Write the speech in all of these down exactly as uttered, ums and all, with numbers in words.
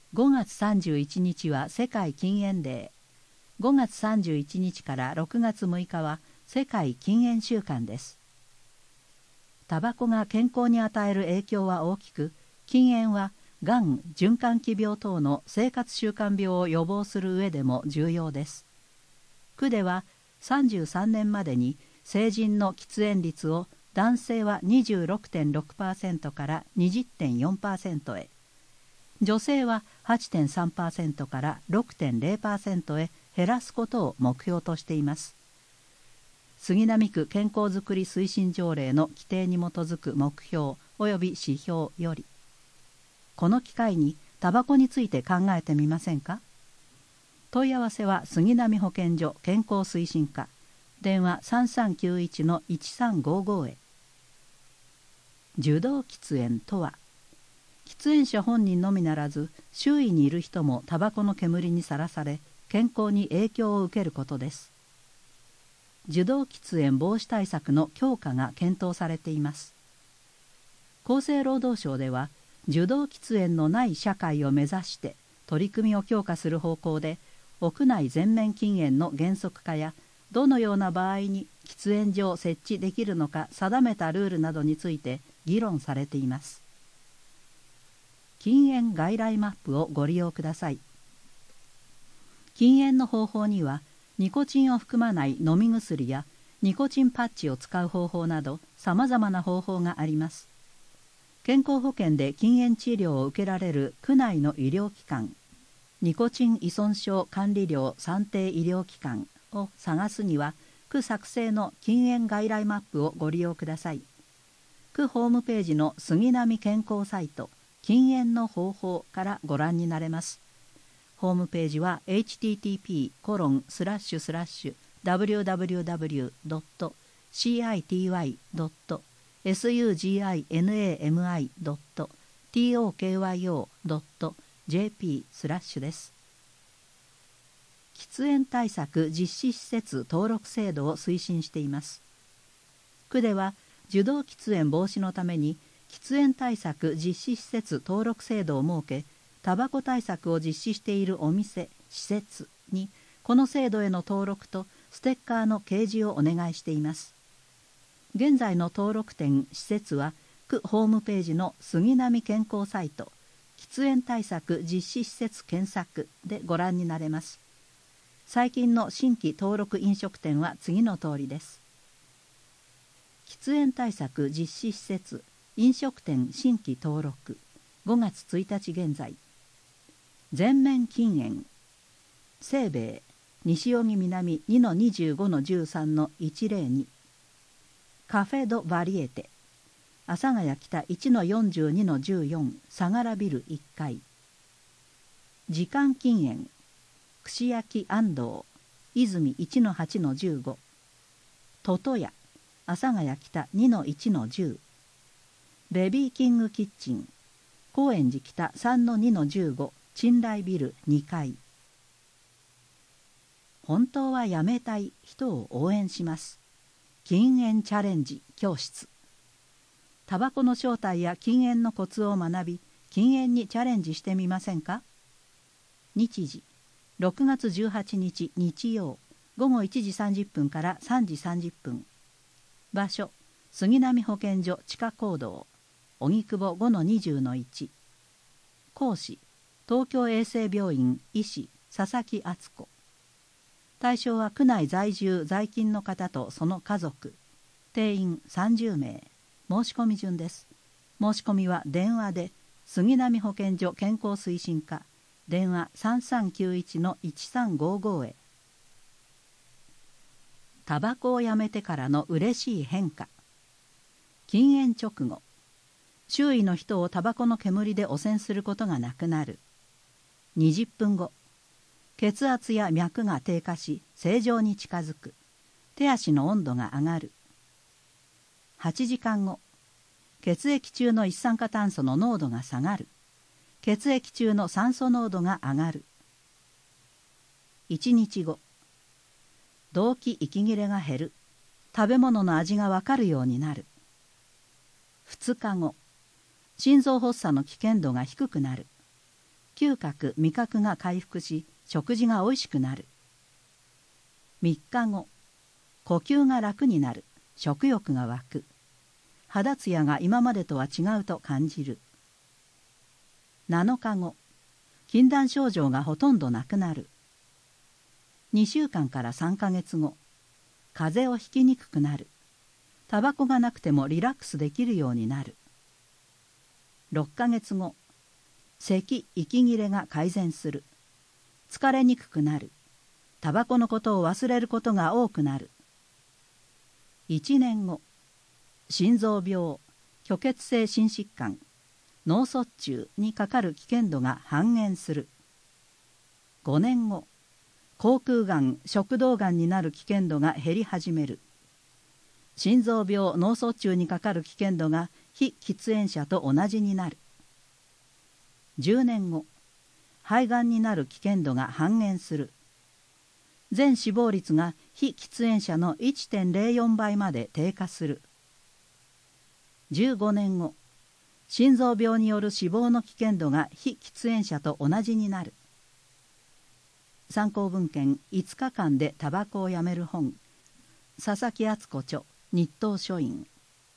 ごがつさんじゅういちにちは世界禁煙デー。ごがつさんじゅういちにちからろくがつむいかは世界禁煙週間です。タバコが健康に与える影響は大きく、禁煙はがん、循環器病等の生活習慣病を予防する上でも重要です。区ではさんじゅうさんねんまでに成人の喫煙率を男性は にじゅうろくてんろくパーセント から にじゅってんよんパーセント へ、女性は はちてんさんパーセント から ろくてんぜろパーセント へ減らすことを目標としています。杉並区健康づくり推進条例の規定に基づく目標及び指標より、この機会にタバコについて考えてみませんか。問い合わせは杉並保健所健康推進課、電話 さんさんきゅういちのいちさんごご へ。受動喫煙とは、喫煙者本人のみならず周囲にいる人もタバコの煙にさらされ健康に影響を受けることです。受動喫煙防止対策の強化が検討されています。厚生労働省では受動喫煙のない社会を目指して取り組みを強化する方向で、屋内全面禁煙の原則化やどのような場合に喫煙所を設置できるのか定めたルールなどについて議論されています。禁煙外来マップをご利用ください。禁煙の方法には、ニコチンを含まない飲み薬やニコチンパッチを使う方法などさまざまな方法があります。健康保険で禁煙治療を受けられる区内の医療機関、ニコチン依存症管理料算定医療機関を探すには、区作成の禁煙外来マップをご利用ください。区ホームページの杉並健康サイト禁煙の方法からご覧になれます。ホームページは エイチティーティーピーコロンスラッシュスラッシュダブリューダブリューダブリュードットシーアイティーワイドットエスユージーアイエヌエーエムアイドットトーキョドットジェーピースラッシュです。喫煙対策実施施設登録制度を推進しています。区では受動喫煙防止のために喫煙対策実施施設登録制度を設け、タバコ対策を実施しているお店・施設にこの制度への登録とステッカーの掲示をお願いしています。現在の登録店・施設は区ホームページの杉並健康サイト喫煙対策実施施設検索でご覧になれます。最近の新規登録飲食店は次の通りです。喫煙対策実施施設飲食店新規登録ごがつついたち現在、全面禁煙清兵衛西荻南 にのにじゅうごのじゅうさんのいちぜろに、カフェドバリエテ阿佐ヶ谷北 いちのよんじゅうにのじゅうよん 相良ビルいっかい、時間禁煙串焼安藤泉 いちのはちのじゅうご、トトヤ阿佐ヶ谷北 にのいちのじゅう、ベビーキングキッチン高円寺北 さんのにのじゅうご 賃来ビルにかい。本当はやめたい人を応援します。禁煙チャレンジ教室。タバコの正体や禁煙のコツを学び、禁煙にチャレンジしてみませんか。日時ろくがつじゅうはちにち日曜ごごいちじさんじゅっぷんからさんじさんじゅっぷん。場所杉並保健所地下講堂荻窪 ごのにじゅうのいち。講師東京衛生病院医師佐々木敦子。対象は区内在住在勤の方とその家族。定員さんじゅうめい。申し込み順です。申し込みは電話で杉並保健所健康推進課電話 さんさんきゅういちのいちさんごご へ。タバコをやめてからの嬉しい変化。禁煙直後、周囲の人をタバコの煙で汚染することがなくなる。にじゅっぷんご、血圧や脈が低下し正常に近づく。手足の温度が上がる。はちじかんご、血液中の一酸化炭素の濃度が下がる。血液中の酸素濃度が上がる。いちにちご、動悸息切れが減る。食べ物の味がわかるようになる。ふつかご、心臓発作の危険度が低くなる。 嗅覚味覚が回復し食事がおいしくなる。みっかご、呼吸が楽になる、食欲が湧く、肌ツヤが今までとは違うと感じる。なのかご、禁断症状がほとんどなくなる。にしゅうかんからさんかげつご、風邪をひきにくくなる。タバコがなくてもリラックスできるようになる。ろっかげつご、咳、息切れが改善する。疲れにくくなる。タバコのことを忘れることが多くなる。いちねんご、心臓病、虚血性心疾患、脳卒中にかかる危険度が半減する。ごねんご、口腔がん、食道がんになる危険度が減り始める。心臓病、脳卒中にかかる危険度が非喫煙者と同じになる。じゅうねんご、肺がんになる危険度が半減する。全死亡率が非喫煙者の いってんぜろよん 倍まで低下する。じゅうごねんご、心臓病による死亡の危険度が非喫煙者と同じになる。参考文献いつかかんでタバコをやめる本、佐々木敦子著、日東書院。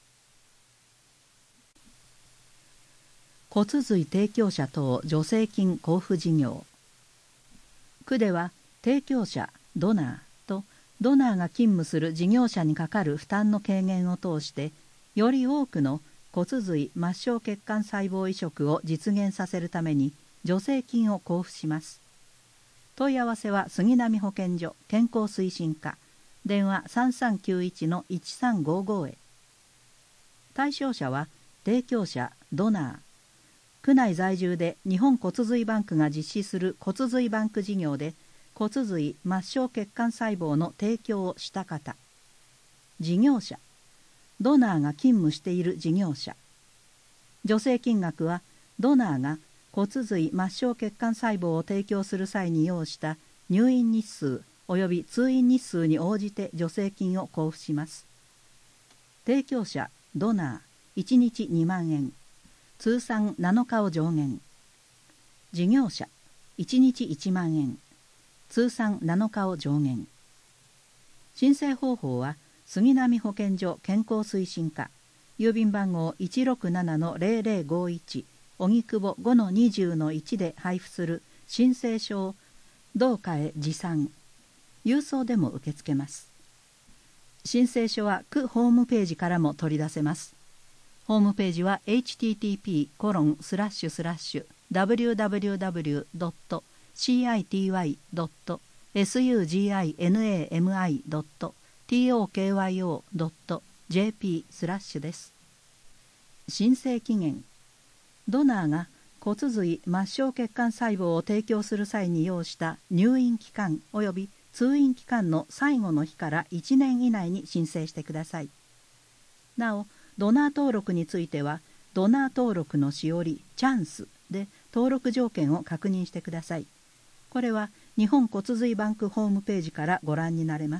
骨髄提供者等助成金交付事業。区では提供者、ドナーとドナーが勤務する事業者にかかる負担の軽減を通してより多くの骨髄末梢血管細胞移植を実現させるために助成金を交付します。問い合わせは杉並保健所健康推進課、電話 さんさんきゅういちのいちさんごご へ。対象者は提供者、ドナー、区内在住で日本骨髄バンクが実施する骨髄バンク事業で骨髄末梢血管細胞の提供をした方、事業者、ドナーが勤務している事業者。助成金額はドナーが骨髄末梢血管細胞を提供する際に要した入院日数及び通院日数に応じて助成金を交付します。提供者、ドナー、いちにちにまんえん、通算なのかを上限。事業者、いちにちいちまんえん、通算なのかを上限。申請方法は杉並保健所健康推進課、郵便番号 いちろくななのぜろぜろごいち、荻窪 ごのにじゅうのいち で配布する申請書をどうかへ持参、郵送でも受け付けます。申請書は区ホームページからも取り出せます。ホームページは エイチティーティーピーコロンスラッシュスラッシュダブリューダブリューダブリュードットシーアイティーワイドットエスユージーアイエヌエーエムアイドットトーカヨドットジェーピー スラッシュです。申請期限、ドナーが骨髄末梢血管細胞を提供する際に要した入院期間及び通院期間の最後の日からいちねん以内に申請してください。なお、ドナー登録については、ドナー登録のしおりチャンスで登録条件を確認してください。これは日本骨髄バンクホームページからご覧になれます。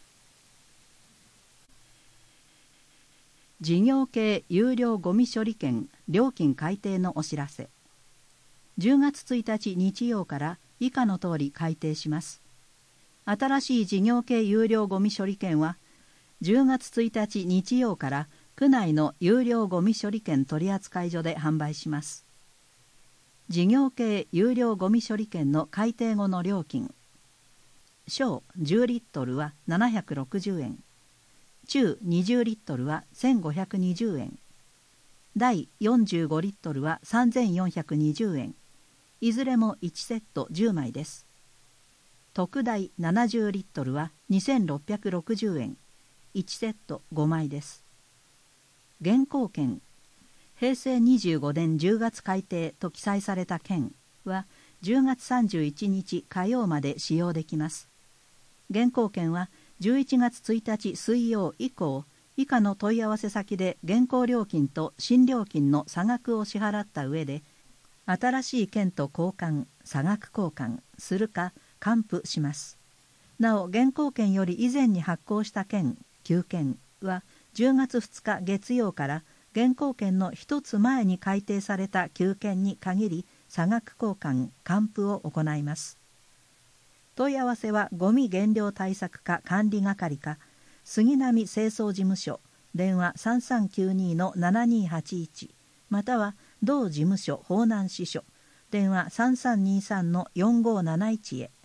事業系有料ゴミ処理券料金改定のお知らせ。じゅうがつついたち日曜から以下の通り改定します。新しい事業系有料ゴミ処理券はじゅうがつついたち日曜から区内の有料ゴミ処理券取扱所で販売します。事業系有料ゴミ処理券の改定後の料金、小じゅうリットルはななひゃくろくじゅうえん、中にじゅうリットルはせんごひゃくにじゅうえん、大よんじゅうごリットルはさんぜんよんひゃくにじゅうえん、いずれもいちセットじゅうまいです。特大ななじゅうリットルはにせんろっぴゃくろくじゅうえん、いちセットごまいです。現行券、へいせいにじゅうごねんじゅうがつ改定と記載された券はじゅうがつさんじゅういちにち火曜まで使用できます。現行券はじゅういちがつついたち水曜以降、以下の問い合わせ先で現行料金と新料金の差額を支払った上で、新しい券と交換、差額交換するか還付します。なお、現行券より以前に発行した券、旧券はじゅうがつふつか月曜から現行券の一つ前に改定された旧券に限り差額交換・還付を行います。問い合わせはゴミ減量対策課管理係か杉並清掃事務所、電話 さんさんきゅうに のななにーはちいち、または同事務所方南支所、電話 さんさんにさん のよんごーなないちへ。